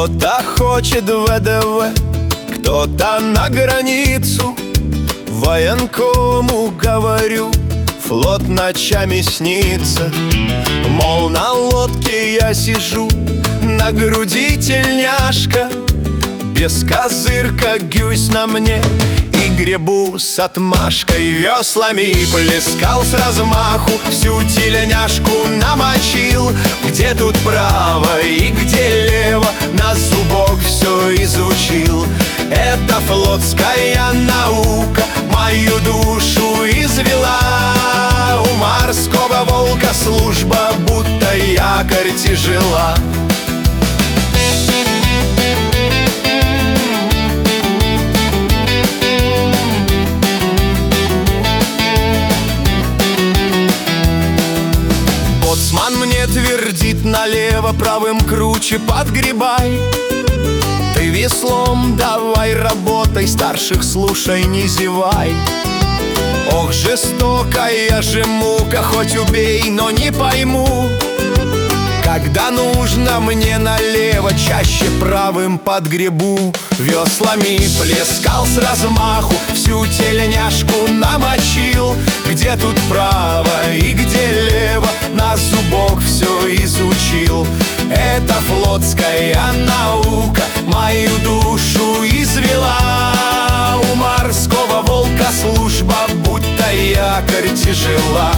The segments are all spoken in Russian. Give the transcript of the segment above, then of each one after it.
Кто-то хочет ВДВ, кто-то на границу. Военкому говорю, флот ночами снится. Мол, на лодке я сижу, на груди тельняшка, без козырка гюсь на мне и гребу с отмашкой. Веслами плескал с размаху, всю тельняшку намочил. Где тут право и где лево, на зубок все изучил. Это флотская наука мою душу извела. У морского волка служба, будто якорь тяжела. Боцман мне твердит налево, правым круче подгребай. Ты веслом давай работай, старших слушай, не зевай. Ох, жестокая же мука, хоть убей, но не пойму, когда нужно мне налево, чаще правым подгребу. Веслами плескал с размаху, всю тельняшку намочил. Где тут право и где лево, на зубок все изучил. Это флотская наука мою душу извела. У морского волка служба, будто якорь тяжела.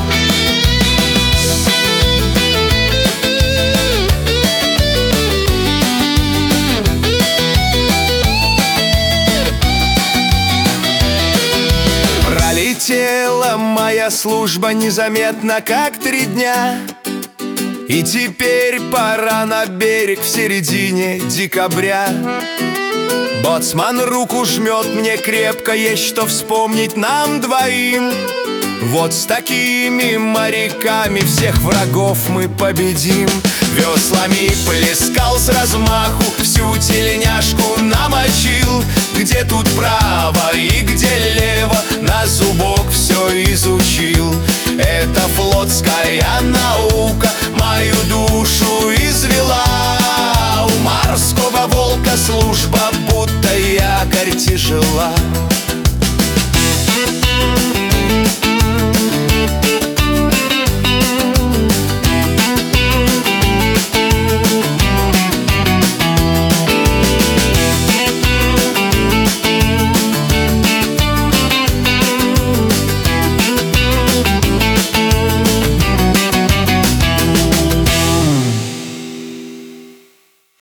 Пролетела моя служба незаметно, как 3 дня. И теперь пора на берег в середине декабря. Боцман руку жмет мне крепко, есть что вспомнить нам двоим. Вот с такими моряками всех врагов мы победим. Веслами плескал с размаху, всю тельняшку намочил. Где тут право и где лево, на зубок все изучил. Это флотская наука мою душу